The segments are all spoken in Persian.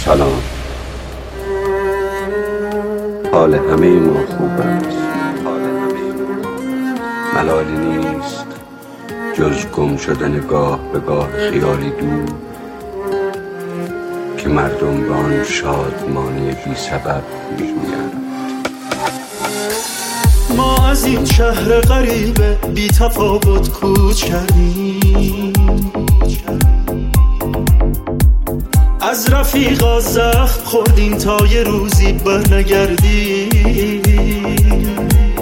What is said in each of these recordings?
سلام. حال همه ما خوب است. ملالی نیست جز گم شدن گاه به گاه خیالی دور که مردم به آن شادمانی بی سبب می‌جویند. ما از این شهر غریبه بی تفاوت کوچ کردیم، از رفیقا زخم خوردیم تا یه روزی برنگردیم.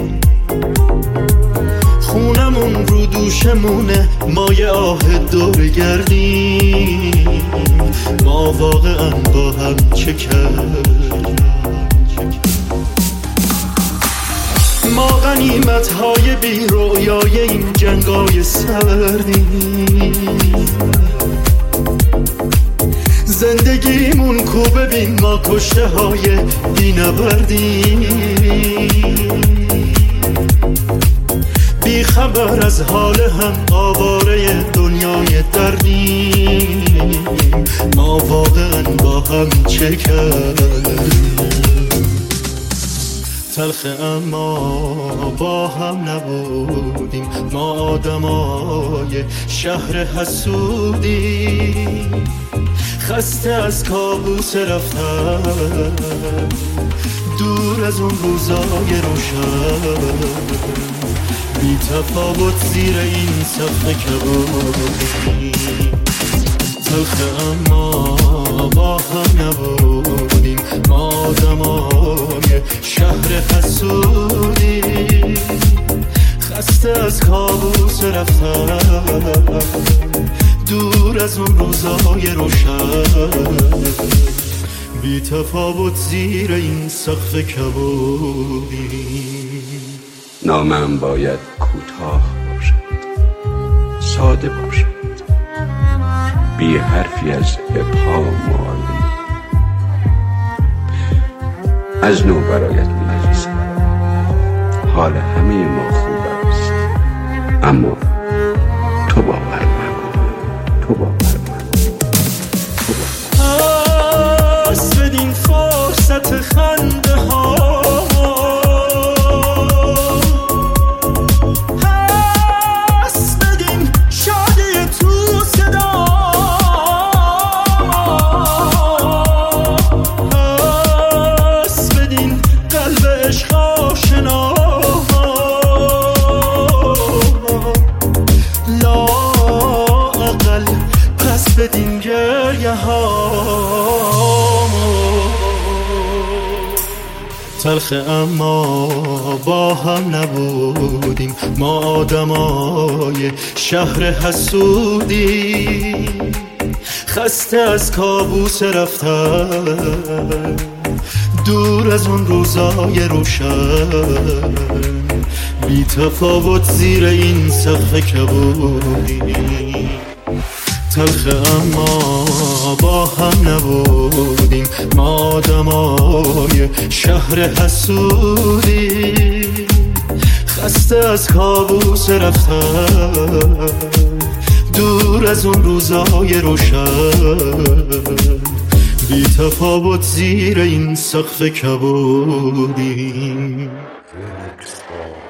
خونمون رو دوشمونه، ما یه آه دور گردیم. ما واقعا با هم چه کردیم؟ ما غنیمت های بی رویای این جنگای سردیم. زندگیمون کو ببین، ما کشته های بی نبردیم. بی خبر از حال هم، آواره دنیای دردیم. ما واقعا با هم چه کردیم؟ تلخ اما با هم نبودیم، ما آدمای شهر حسودیم. خسته از کابوس رفتن، دور از اون روزای روشن. بی تفاوت زیر این سقف کبودیم. تلخ اما با هم نبودیم، ما آدمای شهر حسودیم. خسته از کابوس رفتن، دور از اون روزای روشن. بی تفاوت زیر این سقف کبودیم. نامم باید کوتاه باشد، ساده باشد، بی حرفی از ابهام و آلوده. از نو برایت می‌نویسم. حال همه ما خوب است، اما تو باور نکن. تو باور نکن. پس بدین فرصت خنده ها، پس بدین شادی تو صدا، پس بدین قلب عشق آشنا. لااقل پس بدین گریه ها. تلخ اما با هم نبودیم، ما آدمای شهر حسودیم. خسته از کابوس رفتن، دور از اون روزای روشن. بی تفاوت زیر این سقف کبودیم. تلخ اما با هم نبودیم، ما آدمای شهر حسودیم. خسته از کابوس رفتن، دور از اون روزای روشن. بی تفاوت زیر این سقف کبودیم.